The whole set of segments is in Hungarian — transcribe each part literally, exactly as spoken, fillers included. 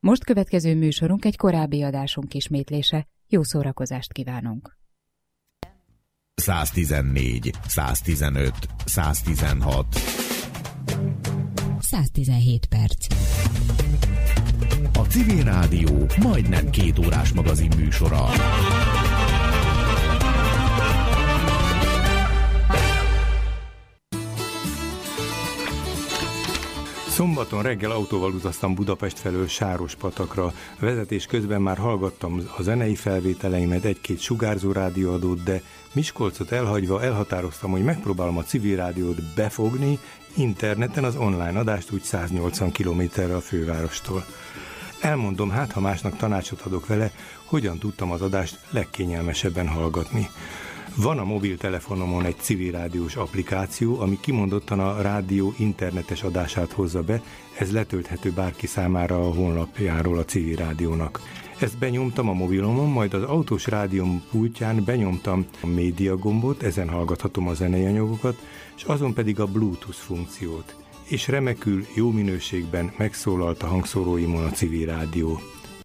Most következő műsorunk egy korábbi adásunk ismétlése. Jó szórakozást kívánunk! száztizennégy, száztizenöt, száztizenhat száztizenhét perc. A Civil Rádió majdnem két órás magazin műsora. Szombaton reggel autóval utaztam Budapest felől Sárospatakra. Vezetés közben már hallgattam a zenei felvételeimet, egy-két sugárzó rádióadót, de Miskolcot elhagyva elhatároztam, hogy megpróbálom a Civil Rádiót befogni interneten, az online adást úgy száznyolcvan kilométerre a fővárostól. Elmondom, hát ha másnak tanácsot adok vele, hogyan tudtam az adást legkényelmesebben hallgatni. Van a mobiltelefonomon egy civil rádiós applikáció, ami kimondottan a rádió internetes adását hozza be, ez letölthető bárki számára a honlapjáról a Civil Rádiónak. Ezt benyomtam a mobilomon, majd az autós rádióm pultján benyomtam a média gombot, ezen hallgathatom a zenei anyagokat, és azon pedig a Bluetooth funkciót. És remekül, jó minőségben megszólalt a hangszóróimon a Civil Rádió.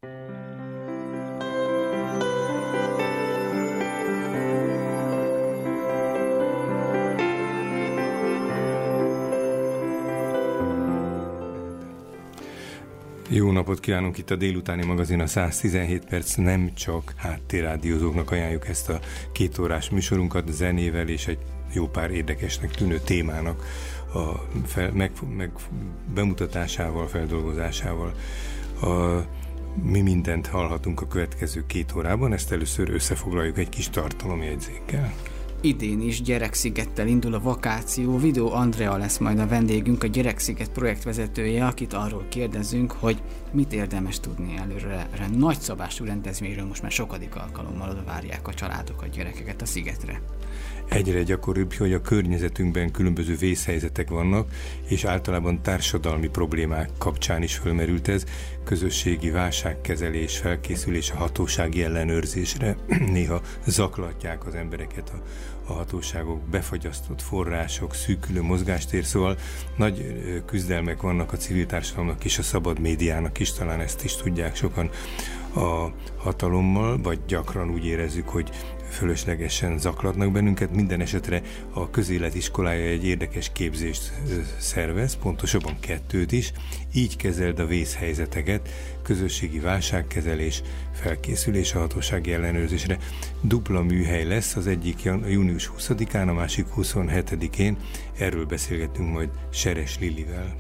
Jó napot kívánunk, itt a délutáni magazin, a száztizenhét perc, nem csak háttérrádiózóknak ajánljuk ezt a két órás műsorunkat zenével és egy jó pár érdekesnek tűnő témának a fel, meg, meg bemutatásával, feldolgozásával. A, mi mindent hallhatunk a következő két órában, ezt először összefoglaljuk egy kis tartalomjegyzékkel. Idén is Gyerekszigettel indul a vakáció. Vidó Andrea lesz majd a vendégünk, a Gyereksziget projektvezetője, akit arról kérdezünk, hogy mit érdemes tudni előre. Nagyszabású rendezvényről most már sokadik alkalommal oda várják a családok a gyerekeket a szigetre. Egyre gyakoribb, hogy a környezetünkben különböző vészhelyzetek vannak, és általában társadalmi problémák kapcsán is fölmerült ez, közösségi válságkezelés, felkészülés a hatósági ellenőrzésre, néha zaklatják az embereket a, a hatóságok, befagyasztott források, szűkülő mozgástér, szóval nagy küzdelmek vannak a civil társadalomnak és a szabad médiának is, talán ezt is tudják sokan a hatalommal, vagy gyakran úgy érezzük, hogy fölöslegesen zaklatnak bennünket. Minden esetre a Közélet iskolája egy érdekes képzést szervez, pontosabban kettőt is. Így kezeld a vészhelyzeteket, közösségi válságkezelés, felkészülés a hatósági ellenőrzésre. Dupla műhely lesz, az egyik június huszadikán, a másik huszonhetedikén. Erről beszélgetünk majd Seres Lilivel.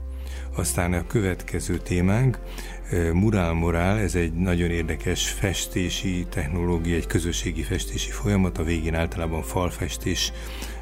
Aztán a következő témánk, Murál Morál, ez egy nagyon érdekes festési technológia, egy közösségi festési folyamat, a végén általában falfestés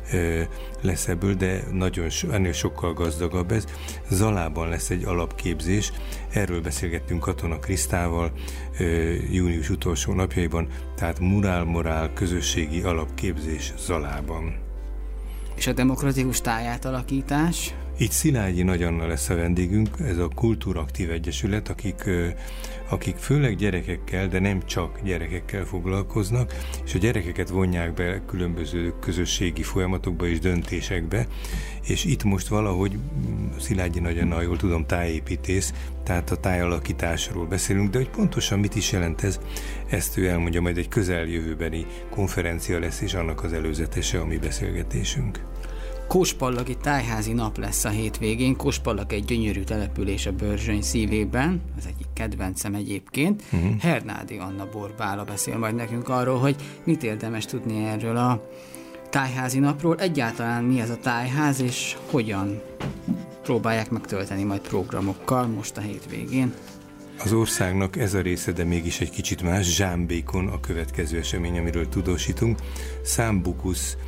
lesz ebből, de nagyon, ennél sokkal gazdagabb ez. Zalában lesz egy alapképzés, erről beszélgettünk Katona Krisztával június utolsó napjaiban, tehát Murál Morál közösségi alapképzés Zalában. És a demokratikus tájátalakítás? Itt Szilágyi Nagy Anna lesz a vendégünk, ez a Kultúraktív Egyesület, akik, akik főleg gyerekekkel, de nem csak gyerekekkel foglalkoznak, és a gyerekeket vonják be különböző közösségi folyamatokba és döntésekbe, és itt most valahogy Szilágyi Nagy Anna, jól tudom, tájépítész, tehát a tájalakításról beszélünk, de hogy pontosan mit is jelent ez, ezt ő elmondja, majd egy közeljövőbeni konferencia lesz, és annak az előzetese a mi beszélgetésünk. Kóspallagi tájházi nap lesz a hétvégén. Kóspallag egy gyönyörű település a Börzsöny szívében, az egyik kedvencem egyébként. Uh-huh. Hernádi Anna Borbála beszél majd nekünk arról, hogy mit érdemes tudni erről a tájházi napról, egyáltalán mi ez a tájház, és hogyan próbálják megtölteni majd programokkal most a hétvégén. Az országnak ez a része, de mégis egy kicsit más. Zsámbékon a következő esemény, amiről tudósítunk. Számbukusz,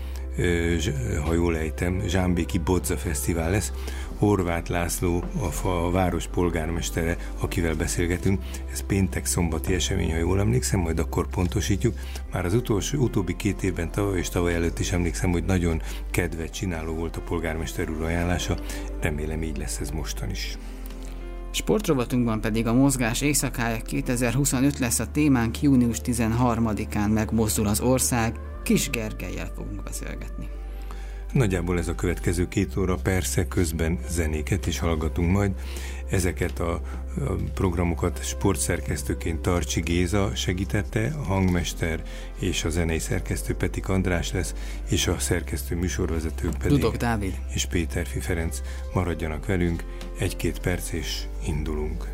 ha jól ejtem, Zsámbéki Bodza Fesztivál lesz. Horváth László, a, a város polgármestere, akivel beszélgetünk. Ez péntek-szombati esemény, ha jól emlékszem, majd akkor pontosítjuk. Már az utolsó, utóbbi két évben, tavaly és tavaly előtt is emlékszem, hogy nagyon kedvet csináló volt a polgármester úr ajánlása. Remélem, így lesz ez mostan is. Sportrovatunkban pedig a mozgás éjszakája kétezer-huszonöt lesz a témánk, június tizenharmadikán megmozdul az ország, Kis Gergellyel fogunk beszélgetni. Nagyjából ez a következő két óra, persze közben zenéket is hallgatunk majd. Ezeket a, a programokat sportszerkesztőként Tarcsi Géza segítette, a hangmester és a zenei szerkesztő Petik András lesz, és a szerkesztő műsorvezetők pedig Dudok Dávid és Péterfi Ferenc. Maradjanak velünk, egy-két perc és indulunk.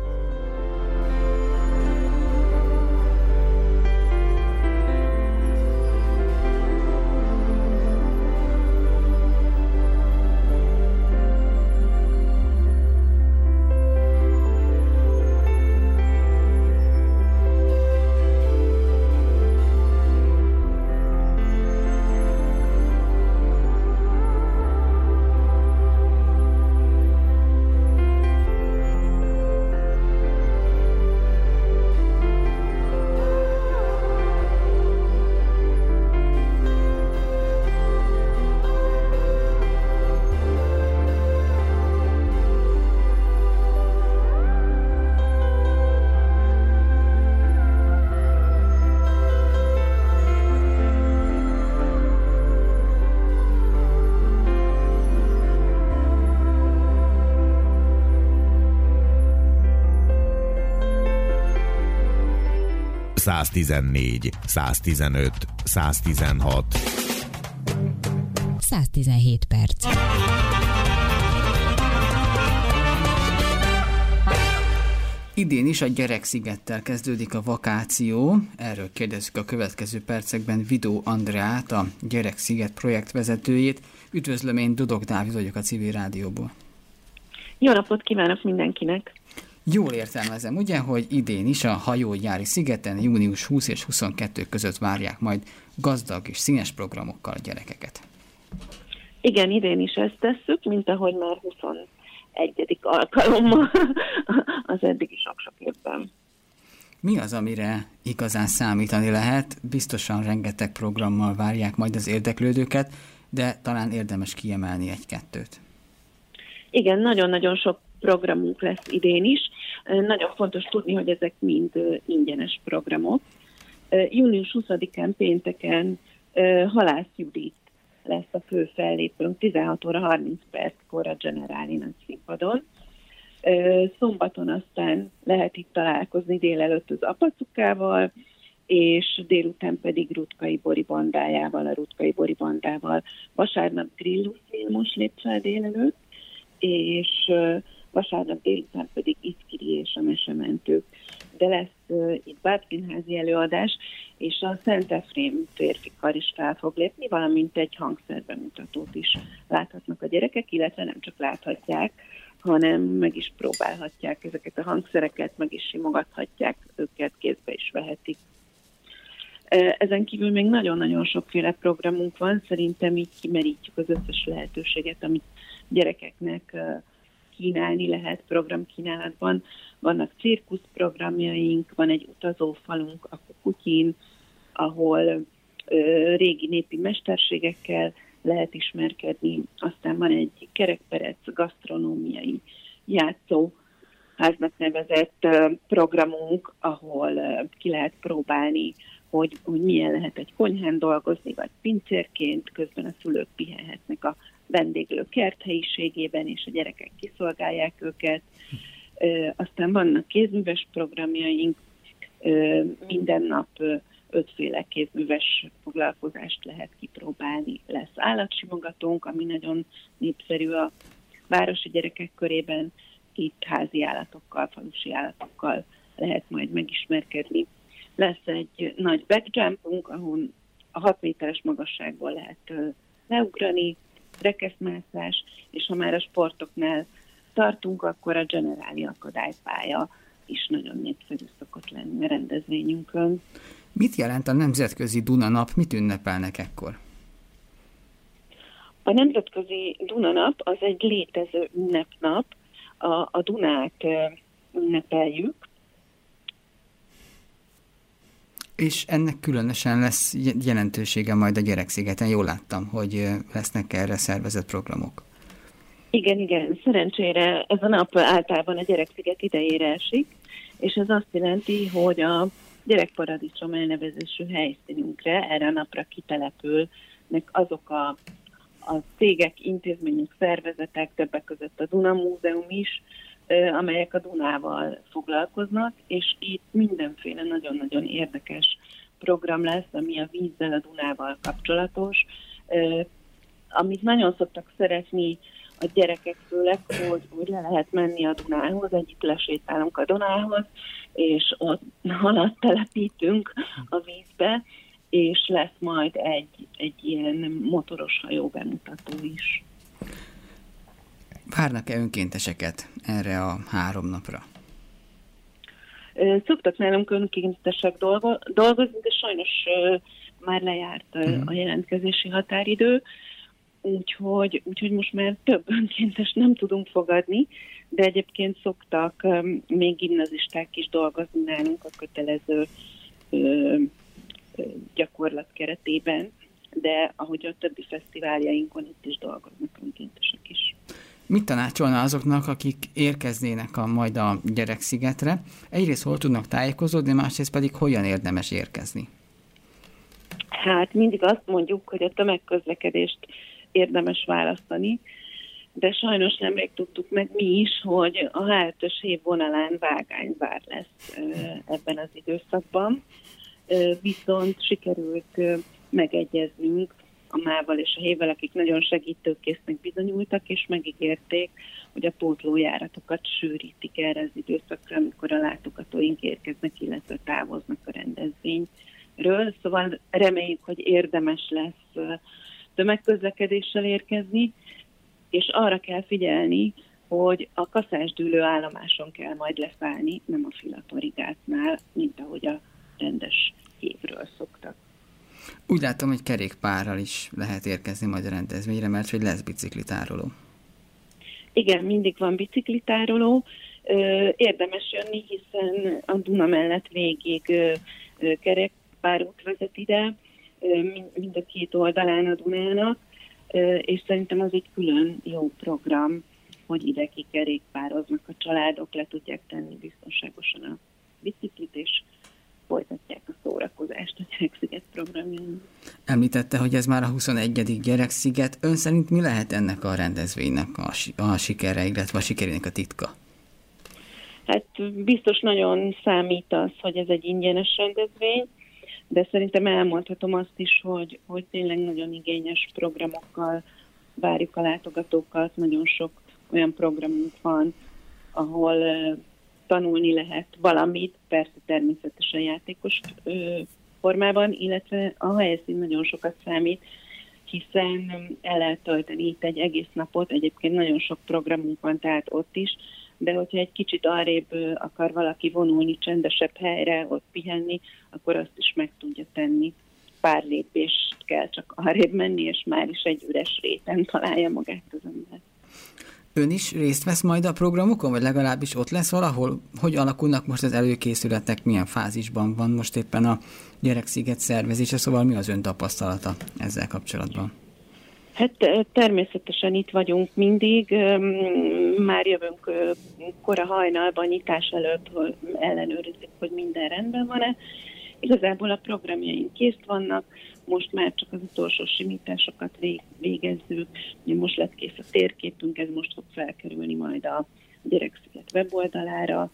száztizennégy, száztizenöt, száztizenhat. száztizenhét perc. Idén is a Gyerekszigettel kezdődik a vakáció. Erről kérdezzük a következő percekben Vidó Andreát, a Gyereksziget projektvezetőjét. Üdvözlöm, én Dudok Dávid vagyok a Civil Rádióból. Jó napot kívánok mindenkinek! Jól értelmezem, ugye, hogy idén is a Hajógyári szigeten június huszadika és huszonkettedike között várják majd gazdag és színes programokkal a gyerekeket. Igen, idén is ezt tesszük, mint ahogy már huszonegyedik alkalommal az eddigi sok-sok évben. Mi az, amire igazán számítani lehet? Biztosan rengeteg programmal várják majd az érdeklődőket, de talán érdemes kiemelni egy-kettőt. Igen, nagyon-nagyon sok programunk lesz idén is. Nagyon fontos tudni, hogy ezek mind ingyenes programok. június huszadikán pénteken Halász Judit lesz a fő fellépőnk tizenhat óra harminc perckor a Generáli nagy színpadon. Szombaton aztán lehet itt találkozni délelőtt az Apacukával, és délután pedig Rutkai Bori bandájával, a Rutkai Bori bandával. Vasárnap Grillus Vilmos lép fel délelőtt, és vasárnap délután pedig Iszkiri és a Mesementők. De lesz uh, itt bábszínházi előadás, és a Szent Efrém férfi kar is fel fog lépni, valamint egy hangszerbemutatót is láthatnak a gyerekek, illetve nem csak láthatják, hanem meg is próbálhatják ezeket a hangszereket, meg is simogathatják őket, kézbe is vehetik. Ezen kívül még nagyon-nagyon sokféle programunk van, szerintem így kimerítjük az összes lehetőséget, amit gyerekeknek kínálni lehet programkínálatban. Vannak cirkusz programjaink, van egy utazófalunk a Kukutyin, ahol ö, régi népi mesterségekkel lehet ismerkedni. Aztán van egy kerekperec gasztronómiai játszóháznak nevezett ö, programunk, ö, ki lehet próbálni, hogy, hogy milyen lehet egy konyhán dolgozni, vagy pincérként, közben a szülők pihenhetnek a vendéglő kerthelyiségében, és a gyerekek kiszolgálják őket. Ö, aztán vannak kézműves programjaink, ö, minden nap ö, ötféle kézműves foglalkozást lehet kipróbálni. Lesz állatsimogatónk, ami nagyon népszerű a városi gyerekek körében, itt házi állatokkal, falusi állatokkal lehet majd megismerkedni. Lesz egy nagy backjumpunk, ahol a hat méteres magasságból lehet ö, leugrani, rekeszmászás, és ha már a sportoknál tartunk, akkor a Generáli akadálypálya is nagyon népszerű szokott lenni a rendezvényünkön. Mit jelent a Nemzetközi Duna Nap? Mit ünnepelnek ekkor? A Nemzetközi Duna Nap az egy létező ünnepnap. A, a Dunát ünnepeljük. És ennek különösen lesz jelentősége majd a Gyerekszigeten. Jól láttam, hogy lesznek erre szervezett programok. Igen, igen. Szerencsére ez a nap általában a Gyereksziget idejére esik, és ez azt jelenti, hogy a Gyerekparadicsom elnevezésű helyszínünkre erre a napra kitelepülnek azok a, a cégek, intézmények, szervezetek, többek között a Duna Múzeum is, amelyek a Dunával foglalkoznak, és itt mindenféle nagyon-nagyon érdekes program lesz, ami a vízzel, a Dunával kapcsolatos. Amit nagyon szoktak szeretni a gyerekek főleg, hogy, hogy le lehet menni a Dunához, együtt lesétálunk a Dunához, és ott halat telepítünk a vízbe, és lesz majd egy, egy ilyen motoros hajó bemutató is. Várnak-e önkénteseket erre a három napra? Szoktak nálunk önkéntesek dolgozni, de sajnos már lejárt a jelentkezési határidő, úgyhogy, úgyhogy most már több önkéntes nem tudunk fogadni, de egyébként szoktak még gimnazisták is dolgozni nálunk a kötelező gyakorlat keretében, de ahogy a többi fesztiváljainkon itt is dolgoznak önkéntesek is. Mit tanácsolna azoknak, akik érkeznének a, majd a Gyerekszigetre? Egyrészt hol tudnak tájékozódni, másrészt pedig hogyan érdemes érkezni? Hát mindig azt mondjuk, hogy a tömegközlekedést érdemes választani, de sajnos nemrég tudtuk meg mi is, hogy a há ötös hév vonalán vágányvár lesz ebben az időszakban. Viszont sikerült megegyeznünk a mával és a hévvel, akik nagyon segítőkésznek bizonyultak, és megígérték, hogy a pótlójáratokat sűrítik erre az időszakra, amikor a látogatóink érkeznek, illetve távoznak a rendezvényről. Szóval reméljük, hogy érdemes lesz tömegközlekedéssel érkezni, és arra kell figyelni, hogy a kaszásdűlő állomáson kell majd leszállni, nem a Filatorigátnál, mint ahogy a rendes hévről szoktak. Úgy látom, hogy kerékpárral is lehet érkezni majd a rendezvényre, mert hogy lesz biciklitároló. Igen, mindig van biciklitároló. Érdemes jönni, hiszen a Duna mellett végig kerékpárút vezet ide, mind a két oldalán a Dunának, és szerintem az egy külön jó program, hogy ide kikerékpároznak a családok, le tudják tenni biztonságosan a biciklit, és folytatják a szórakozást a Gyereksziget programján. Említette, hogy ez már a huszonegyedik Gyereksziget. Ön szerint mi lehet ennek a rendezvénynek a, a sikere, illetve a sikerének a titka? Hát biztos nagyon számít az, hogy ez egy ingyenes rendezvény, de szerintem elmondhatom azt is, hogy, hogy tényleg nagyon igényes programokkal várjuk a látogatókat. Nagyon sok olyan programunk van, ahol tanulni lehet valamit, persze természetesen játékos ö, formában, illetve a helyszín nagyon sokat számít, hiszen el lehet tölteni itt egy egész napot, egyébként nagyon sok programunk van, tehát ott is, de hogyha egy kicsit arrébb akar valaki vonulni, csendesebb helyre, ott pihenni, akkor azt is meg tudja tenni. Pár lépést kell csak arrébb menni, és már is egy üres réten találja magát az ember. Ön is részt vesz majd a programokon, vagy legalábbis ott lesz valahol? Hogy alakulnak most az előkészületek, milyen fázisban van most éppen a Gyereksziget szervezése, szóval mi az ön tapasztalata ezzel kapcsolatban? Hát természetesen itt vagyunk mindig, már jövünk kora hajnalban, nyitás előtt, hogy ellenőrizzük, hogy minden rendben van-e. Igazából a programjaink kész vannak, most már csak az utolsó simításokat végezzük. Most lett kész a térképünk, ez most fog felkerülni majd a Gyereksziget weboldalára.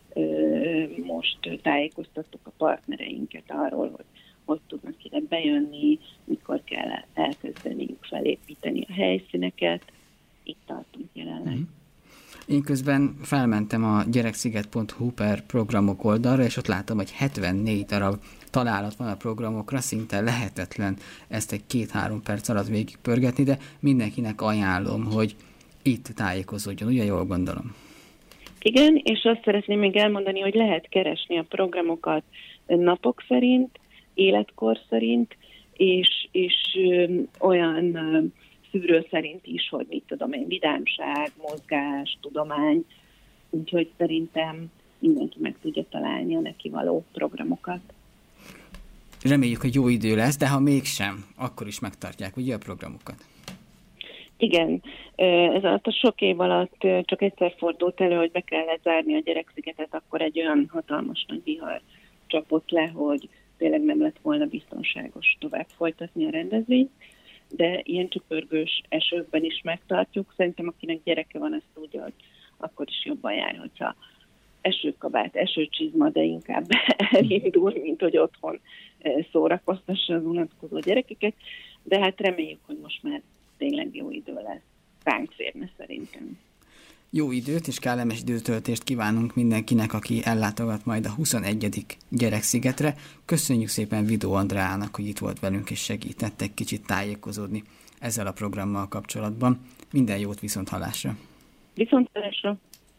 Most tájékoztattuk a partnereinket arról, hogy hogy tudnak ide bejönni, mikor kell elkezdeniük felépíteni a helyszíneket. Itt tartunk jelenleg. Én közben felmentem a gyereksziget pont hu per programok oldalra, és ott látom, hogy hetvennégy darab találat van a programokra, szinte lehetetlen ezt egy két-három perc alatt végigpörgetni, de mindenkinek ajánlom, hogy itt tájékozódjon, ugye jól gondolom? Igen, és azt szeretném még elmondani, hogy lehet keresni a programokat napok szerint, életkor szerint, és, és ö, olyan ö, szűrő szerint is, hogy mit tudom én, vidámság, mozgás, tudomány, úgyhogy szerintem mindenki meg tudja találni a neki való programokat. Reméljük, hogy jó idő lesz, de ha mégsem, akkor is megtartják ugye a programokat? Igen, ez alatt a sok év alatt csak egyszer fordult elő, hogy be kellett zárni a Gyerekszigetet, akkor egy olyan hatalmas nagy vihar csapott le, hogy tényleg nem lett volna biztonságos tovább folytatni a rendezvényt, de ilyen csöpörgős esőkben is megtartjuk. Szerintem akinek gyereke van, azt tudja, hogy akkor is jobban jár, hogyha esőkabát, esőcsizma, de inkább elindul, mint hogy otthon szórakoztassa az unatkozó gyerekeket, de hát reméljük, hogy most már tényleg jó idő lesz. Ránk férne szerintem. Jó időt és kellemes időtöltést kívánunk mindenkinek, aki ellátogat majd a huszonegyedik Gyerekszigetre. Köszönjük szépen Vidó Andreának, hogy itt volt velünk és segített egy kicsit tájékozódni ezzel a programmal kapcsolatban. Minden jót, viszont hallásra! Viszont hallásra!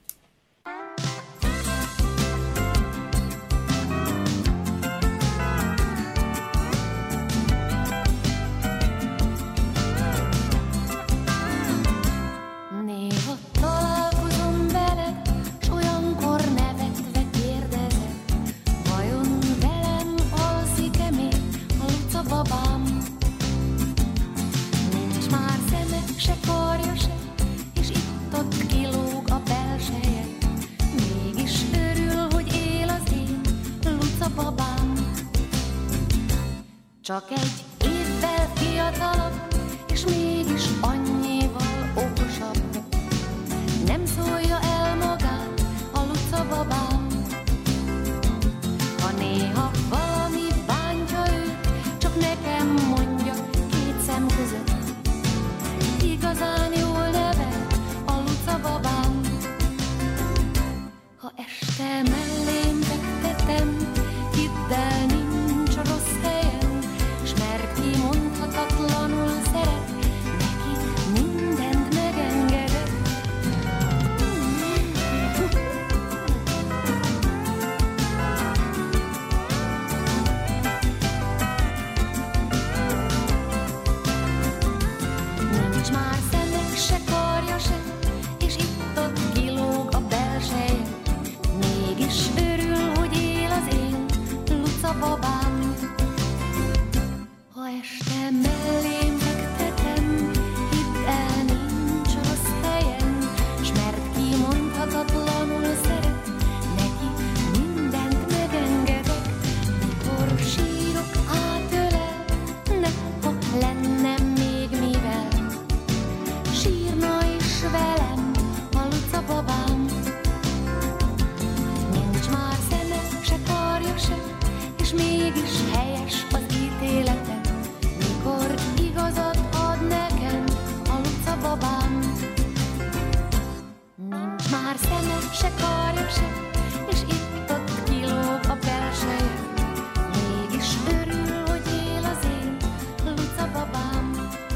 Csak egy évvel fiatalabb, és mégis annyival okosabb. Nem szólja el magát a Luca babám. Ha néha valami bántja őt, csak nekem mondja két szem között. Igazán jól nevel a Luca babám. Ha este mellém fektetem, hidd el, nincs rossz helyen. Kimondhatatlanul szeret, neki mindent megengedett. Nincs már szeme, se karja se, és itt-ott kilóg a belseje. Mégis örül, hogy él az én Luca babám. Ha este mellém fektetem, hidd el, nincs rossz helyen, s mert kimondhatatlanul szeret, neki mindent megengedek. Mikor sírok, átölel, ne, ha lenne még mivel, sírna is velem a Luca babám. Nincs már szeme, se karja se, és mégis helyes az ítéletem. Mikor igazat ad nekem a Luca babám. Nincs már szeme, se karja se, és itt-ott kilóg a belseje. Mégis örül, hogy él az én Luca babám.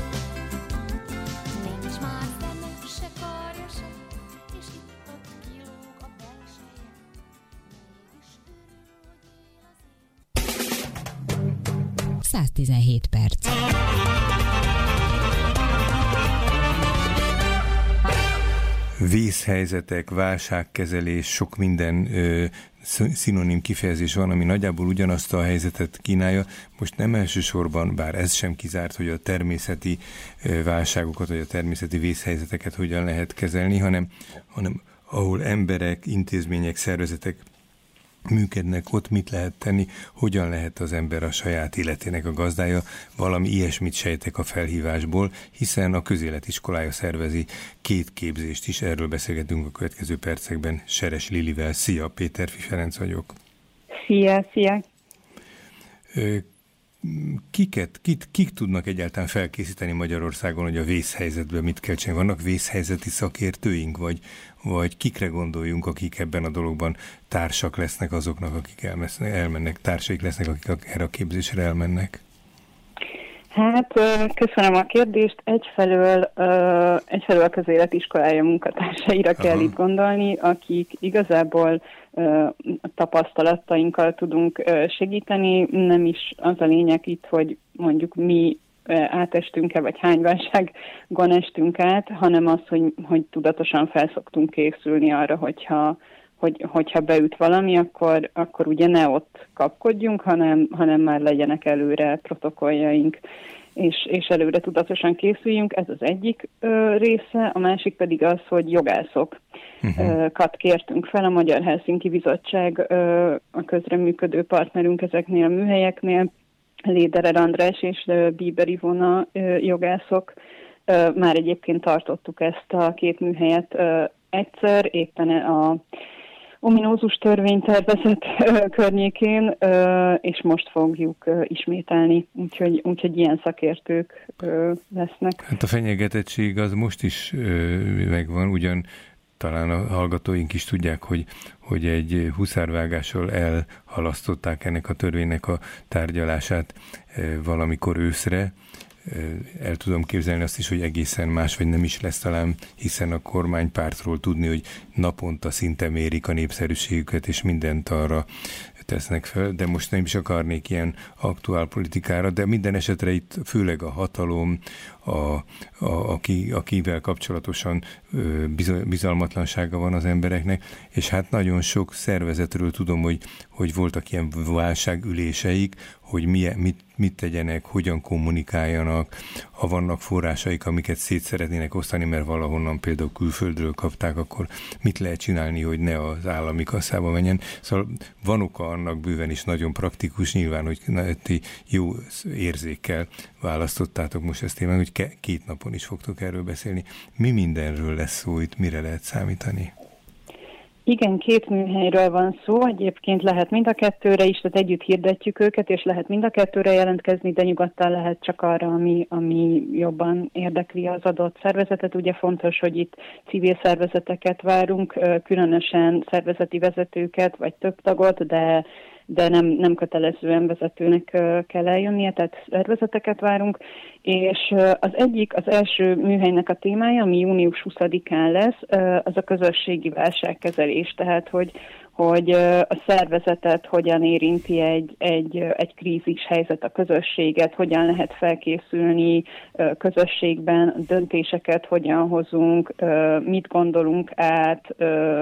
Nincs már szeme, se karja se, és itt-ott kilóg a belseje. Mégis örül, hogy él az én. száztizenhét perc. Vészhelyzetek, válságkezelés, sok minden ö, szinonim kifejezés van, ami nagyjából ugyanazt a helyzetet kínálja. Most nem elsősorban, bár ez sem kizárt, hogy a természeti ö, válságokat, vagy a természeti vészhelyzeteket hogyan lehet kezelni, hanem, hanem ahol emberek, intézmények, szervezetek működnek, ott mit lehet tenni, hogyan lehet az ember a saját életének a gazdája, valami ilyesmit sejtek a felhívásból, hiszen a közéletiskolája szervezi két képzést is, erről beszélgetünk a következő percekben Seres Lilivel. Szia, Péterfi Ferenc vagyok. Szia, szia. Kiket, kit, kik tudnak egyáltalán felkészíteni Magyarországon, hogy a vészhelyzetben mit kell csinálni? Vannak vészhelyzeti szakértőink, vagy, vagy kikre gondoljunk, akik ebben a dologban társak lesznek azoknak, akik elmennek, társaik lesznek, akik erre a képzésre elmennek? Hát köszönöm a kérdést. Egyfelől, egyfelől a közéletiskolája munkatársaira Aha. kell itt gondolni, akik igazából tapasztalatainkkal tudunk segíteni. Nem is az a lényeg itt, hogy mondjuk mi átestünk-e, vagy hány válságon estünk át, hanem az, hogy, hogy tudatosan felszoktunk készülni arra, hogyha, hogy, hogyha beüt valami, akkor, akkor ugye ne ott kapkodjunk, hanem, hanem már legyenek előre protokolljaink, és, és előre tudatosan készüljünk. Ez az egyik ö, része, a másik pedig az, hogy jogászokat uh-huh. kértünk fel. A Magyar Helsinki Bizottság ö, a közreműködő partnerünk ezeknél a műhelyeknél, Léderer András és Bieber Ivona ö, jogászok. Ö, már egyébként tartottuk ezt a két műhelyet ö, egyszer, éppen a ominózus törvénytervezet környékén, és most fogjuk ismételni, úgyhogy, úgyhogy ilyen szakértők lesznek. Hát a fenyegetettség az most is megvan, ugyan talán a hallgatóink is tudják, hogy, hogy egy huszárvágással elhalasztották ennek a törvénynek a tárgyalását valamikor őszre. El tudom képzelni azt is, hogy egészen más, vagy nem is lesz talán, hiszen a kormánypártról tudni, hogy naponta szinte mérik a népszerűségüket, és mindent arra tesznek fel, de most nem is akarnék ilyen aktuál politikára, de minden esetre itt főleg a hatalom, a, a, aki, akivel kapcsolatosan bizalmatlansága van az embereknek, és hát nagyon sok szervezetről tudom, hogy, hogy voltak ilyen válságüléseik, hogy milyen, mit, mit tegyenek, hogyan kommunikáljanak, ha vannak forrásaik, amiket szét szeretnének osztani, mert valahonnan például külföldről kapták, akkor mit lehet csinálni, hogy ne az állami kasszába menjen. Szóval van oka annak bőven is nagyon praktikus, nyilván, hogy ti jó érzékkel választottátok most ezt témát, hogy két napon is fogtok erről beszélni. Mi mindenről lesz szó itt, mire lehet számítani? Igen, két műhelyről van szó, egyébként lehet mind a kettőre is, tehát együtt hirdetjük őket, és lehet mind a kettőre jelentkezni, de nyugodtan lehet csak arra, ami, ami jobban érdekli az adott szervezetet. Ugye fontos, hogy itt civil szervezeteket várunk, különösen szervezeti vezetőket, vagy több tagot, de de nem, nem kötelezően vezetőnek kell eljönnie, tehát szervezeteket várunk, és az egyik, az első műhelynek a témája, ami június huszadikán lesz, az a közösségi válságkezelés, tehát hogy, hogy a szervezetet hogyan érinti egy, egy, egy krízis helyzet, a közösséget, hogyan lehet felkészülni közösségben, döntéseket hogyan hozunk, mit gondolunk át,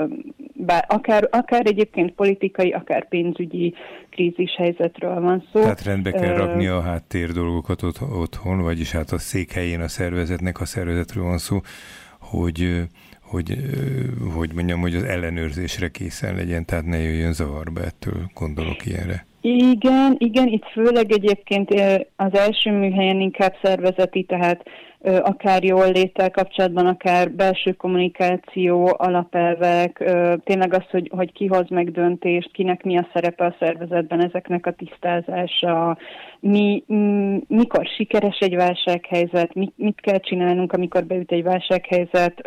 bár akár, akár egyébként politikai, akár pénzügyi krízis helyzetről van szó. Tehát rendbe kell rakni a háttér dolgokat ott, otthon, vagyis hát a székhelyén a szervezetnek, a szervezetről van szó, hogy hogy, hogy mondjam, hogy az ellenőrzésre készen legyen, tehát ne jöjjön zavarba, ettől gondolok ilyenre. Igen, igen, itt főleg egyébként az első műhelyen inkább szervezeti, tehát akár jól léttel kapcsolatban, akár belső kommunikáció, alapelvek, tényleg az, hogy, hogy ki hoz meg döntést, kinek mi a szerepe a szervezetben, ezeknek a tisztázása, mi, mikor sikeres egy válsághelyzet, mit, mit kell csinálnunk, amikor beüt egy válsághelyzet,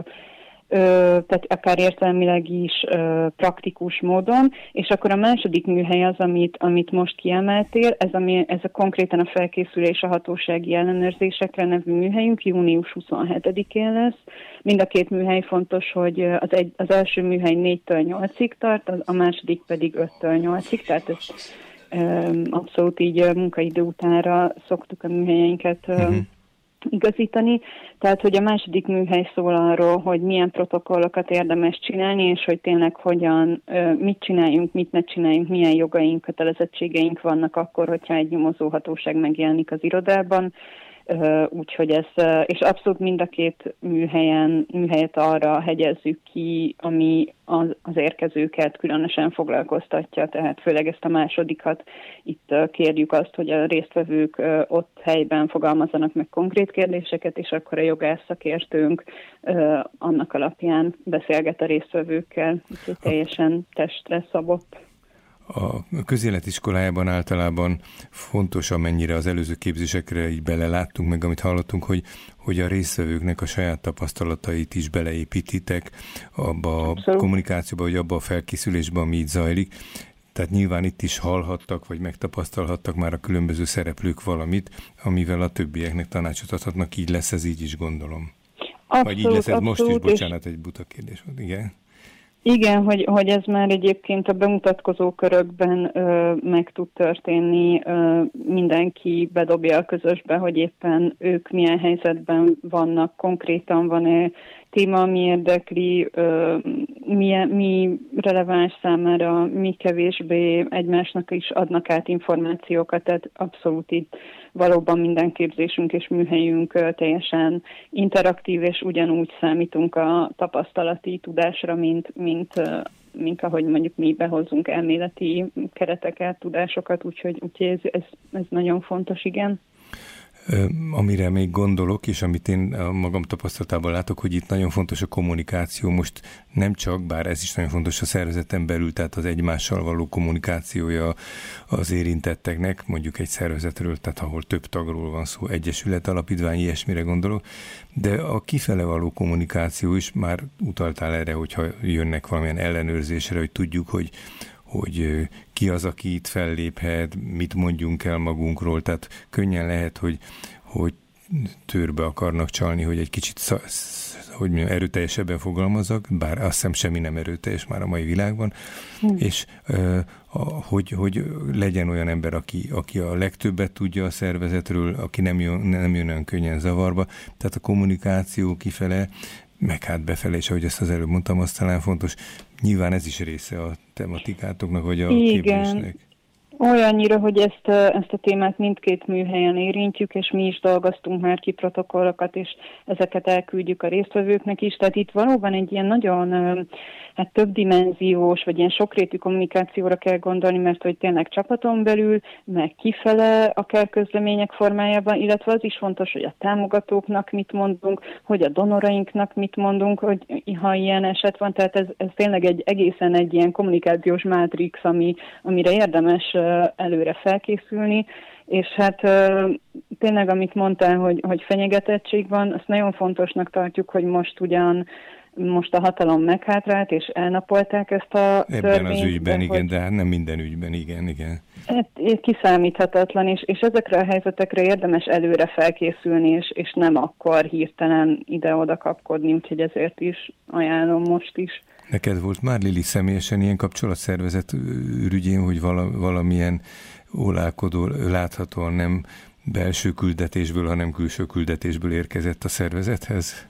Ö, tehát akár értelmileg is ö, praktikus módon, és akkor a második műhely az, amit, amit most kiemeltél, ez, ami, ez a konkrétan a felkészülés a hatósági ellenőrzésekre nevű műhelyünk, június huszonhetedikén lesz. Mind a két műhely fontos, hogy az, egy, az első műhely négytől nyolcig tart, a második pedig öttől nyolcig, tehát ez ö, abszolút így munkaidő utánra szoktuk a műhelyeinket ö, uh-huh. igazítani, tehát hogy a második műhely szól arról, hogy milyen protokollokat érdemes csinálni, és hogy tényleg hogyan, mit csináljunk, mit ne csináljunk, milyen jogaink, kötelezettségeink vannak akkor, hogyha egy nyomozóhatóság megjelenik az irodában. Úgyhogy ez, és abszolút mind a két műhelyen, műhelyet arra hegyezzük ki, ami az, az érkezőket különösen foglalkoztatja, tehát főleg ezt a másodikat itt kérjük azt, hogy a résztvevők ott helyben fogalmazzanak meg konkrét kérdéseket, és akkor a jogász szakértőnk annak alapján beszélget a résztvevőkkel, úgyhogy teljesen testre szabott. A közéletiskolájában általában fontos, amennyire az előző képzésekre így beleláttunk, meg amit hallottunk, hogy, hogy a résztvevőknek a saját tapasztalatait is beleépítitek abba a kommunikációba, vagy abba a felkészülésbe, ami így zajlik. Tehát nyilván itt is hallhattak, vagy megtapasztalhattak már a különböző szereplők valamit, amivel a többieknek tanácsot adhatnak. Így lesz ez, így is gondolom. Abszolút, vagy így lesz ez abszolút, most is, bocsánat, egy buta kérdés volt, igen. Igen, hogy, hogy ez már egyébként a bemutatkozó körökben ö, meg tud történni, ö, mindenki bedobja a közösbe, hogy éppen ők milyen helyzetben vannak, konkrétan van-e téma, mi érdekli, ö, mi, mi releváns számára, mi kevésbé, egymásnak is adnak át információkat, tehát abszolút itt valóban minden képzésünk és műhelyünk ö, teljesen interaktív, és ugyanúgy számítunk a tapasztalati tudásra, mint, mint, ö, mint ahogy mondjuk mi behozunk elméleti kereteket, tudásokat, úgyhogy, úgyhogy ez, ez, ez nagyon fontos, igen. Amire még gondolok, és amit én a magam tapasztalatában látok, hogy itt nagyon fontos a kommunikáció. Most nem csak, bár ez is nagyon fontos a szervezeten belül, tehát az egymással való kommunikációja az érintetteknek, mondjuk egy szervezetről, tehát ahol több tagról van szó, egyesület, alapítvány, ilyesmire gondolok, de a kifele való kommunikáció is, már utaltál erre, hogyha jönnek valamilyen ellenőrzésre, hogy tudjuk, hogy hogy ki az, aki itt felléphet, mit mondjunk el magunkról, tehát könnyen lehet, hogy, hogy törbe akarnak csalni, hogy egy kicsit hogy mondjam, erőteljesebben fogalmazzak, bár azt hiszem semmi nem erőteljes már a mai világban, hmm. és hogy, hogy legyen olyan ember, aki, aki a legtöbbet tudja a szervezetről, aki nem jön, nem jön olyan könnyen zavarba, tehát a kommunikáció kifele, meg hát befele, és ahogy ezt az előbb mondtam, az talán fontos. Nyilván ez is része a tematikátoknak, vagy a Igen. képzésnek. Olyannyira, hogy ezt, ezt a témát mindkét műhelyen érintjük, és mi is dolgoztunk már ki protokollokat, és ezeket elküldjük a résztvevőknek is. Tehát itt valóban egy ilyen nagyon hát többdimenziós, vagy ilyen sokrétű kommunikációra kell gondolni, mert hogy tényleg csapaton belül, meg kifele akár közlemények formájában, illetve az is fontos, hogy a támogatóknak mit mondunk, hogy a donorainknak mit mondunk, hogy ha ilyen eset van, tehát ez, ez tényleg egy egészen egy ilyen kommunikációs mátrix, ami, amire érdemes előre felkészülni, és hát tényleg, amit mondtál, hogy, hogy fenyegetettség van, azt nagyon fontosnak tartjuk, hogy most ugyan most a hatalom meghátrált, és elnapolták ezt a Ebben törvényt. az ügyben, de igen, hogy, de hát nem minden ügyben, igen, igen. Hát kiszámíthatatlan, és, és ezekre a helyzetekre érdemes előre felkészülni, és, és nem akkor hirtelen ide-oda kapkodni, úgyhogy ezért is ajánlom most is. Neked volt már, Lili, személyesen ilyen kapcsolatszervezet ürügyén, hogy vala, valamilyen ólálkodó, láthatóan nem belső küldetésből, hanem külső küldetésből érkezett a szervezethez?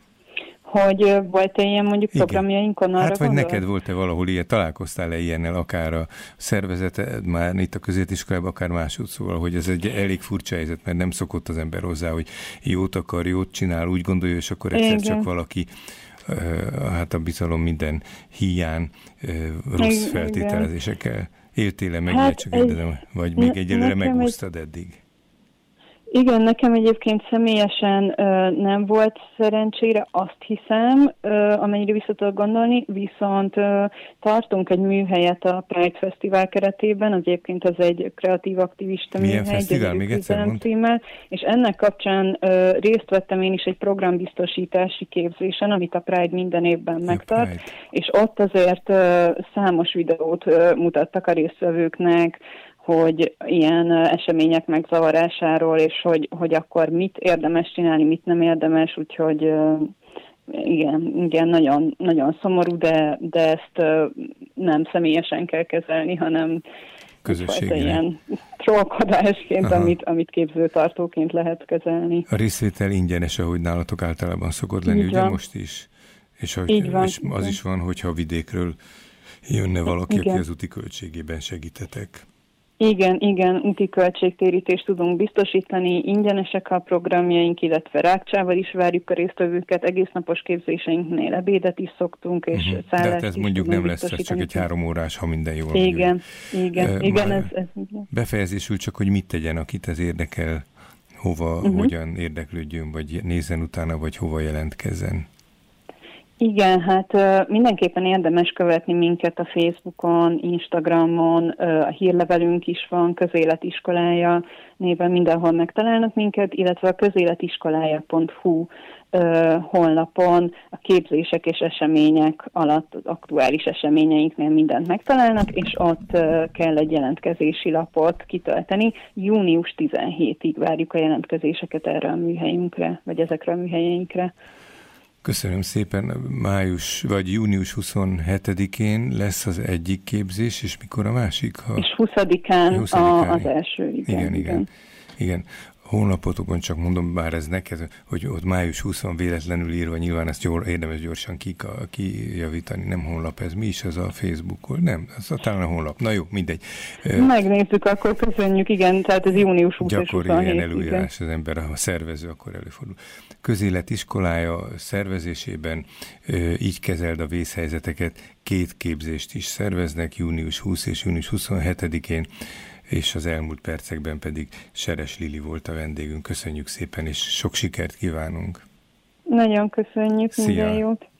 Hogy volt-e ilyen mondjuk Igen. programjainkon arra Hát vagy gondol? neked volt-e valahol ilyen, találkoztál-e ilyennel, akár a szervezeted már itt a középiskolában, akár máshogy, szóval, hogy ez egy elég furcsa helyzet, mert nem szokott az ember hozzá, hogy jót akar, jót csinál, úgy gondolja, és akkor egyszer Igen. csak valaki hát a bizalom minden hiány rossz Igen. feltételezésekkel éltél-e meg, Hát hát csak egy, kérdezem, vagy még egyelőre megúsztad egy... eddig? Igen, nekem egyébként személyesen ö, nem volt szerencsére, azt hiszem, ö, amennyire vissza tudok gondolni, viszont ö, tartunk egy műhelyet a Pride Fesztivál keretében, az egyébként az egy kreatív aktivista Milyen műhely. fesztivál? Még egyszer mondd. Címmel, és ennek kapcsán ö, részt vettem én is egy programbiztosítási képzésen, amit a Pride minden évben megtart, Pride. és ott azért ö, számos videót ö, mutattak a résztvevőknek, hogy ilyen események megzavarásáról, és hogy, hogy akkor mit érdemes csinálni, mit nem érdemes, úgyhogy igen, igen nagyon, nagyon szomorú, de, de ezt nem személyesen kell kezelni, hanem közösségileg. Ilyen trollkodásként, amit, amit képzőtartóként lehet kezelni. A részvétel ingyenes, ahogy nálatok általában szokott lenni, ugye most is? És, hogy, van, és az igen. is van, hogyha vidékről jönne valaki, igen. aki az úti költségében segítetek. Igen, igen, úti költségtérítést tudunk biztosítani, ingyenesek a programjaink, illetve rákcsával is várjuk a résztvevőket, egésznapos képzéseinknél ebédet is szoktunk, és uh-huh. szállást. De hát ez mondjuk nem lesz, ez csak egy három órás, ha minden jól megy. Igen, igen, uh, igen, ez, ez igen. Befejezésül csak, hogy mit tegyen, akit ez érdekel, hova, uh-huh. hogyan érdeklődjön, vagy nézzen utána, vagy hova jelentkezzen. Igen, hát uh, mindenképpen érdemes követni minket a Facebookon, Instagramon, uh, a hírlevelünk is van, Közéletiskolája néven mindenhol megtalálnak minket, illetve a közéletiskolája pont hu uh, honlapon a képzések és események alatt, az aktuális eseményeinknél mindent megtalálnak, és ott uh, kell egy jelentkezési lapot kitölteni. június tizenhetedikéig várjuk a jelentkezéseket erre a műhelyünkre, vagy ezekre a műhelyeinkre. Köszönöm szépen. Május vagy június huszonhetedikén lesz az egyik képzés, és mikor a másik? Ha... És huszadikán, huszadikán a, az első. Igen, igen, igen. igen. igen. Honlapotokon csak mondom, bár ez neked, hogy ott május huszadikán véletlenül írva, nyilván ezt jól, érdemes gyorsan kijavítani, nem honlap ez. Mi is ez a Facebookon? Nem, ez talán a honlap. Na jó, mindegy. Megnézzük, akkor köszönjük, igen, tehát ez június huszadika és gyakori ilyen előírás, az ember, ha szervező, akkor előfordul. Közéletiskolája szervezésében így kezeld a vészhelyzeteket, két képzést is szerveznek, június huszadika és június huszonhetedikén. és az elmúlt percekben pedig Seres Lili volt a vendégünk. Köszönjük szépen, és sok sikert kívánunk! Nagyon köszönjük, Szia. minden jót!